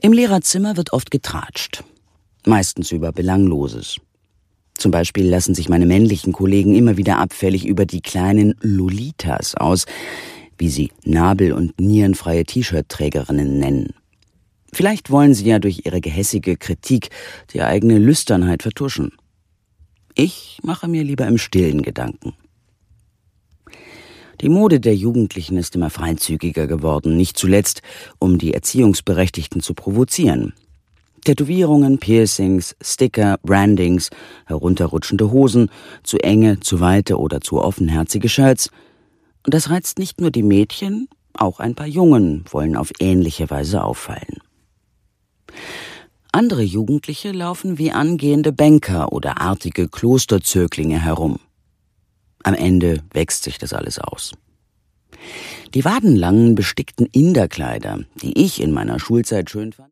Im Lehrerzimmer wird oft getratscht. Meistens über Belangloses. Zum Beispiel lassen sich meine männlichen Kollegen immer wieder abfällig über die kleinen Lolitas aus, wie sie nabel- und nierenfreie T-Shirt-Trägerinnen nennen. Vielleicht wollen sie ja durch ihre gehässige Kritik die eigene Lüsternheit vertuschen. Ich mache mir lieber im Stillen Gedanken. Die Mode der Jugendlichen ist immer freizügiger geworden, nicht zuletzt, um die Erziehungsberechtigten zu provozieren. Tätowierungen, Piercings, Sticker, Brandings, herunterrutschende Hosen, zu enge, zu weite oder zu offenherzige Shirts. Und das reizt nicht nur die Mädchen, auch ein paar Jungen wollen auf ähnliche Weise auffallen. Andere Jugendliche laufen wie angehende Banker oder artige Klosterzöglinge herum. Am Ende wächst sich das alles aus. Die wadenlangen, bestickten Inderkleider, die ich in meiner Schulzeit schön fand,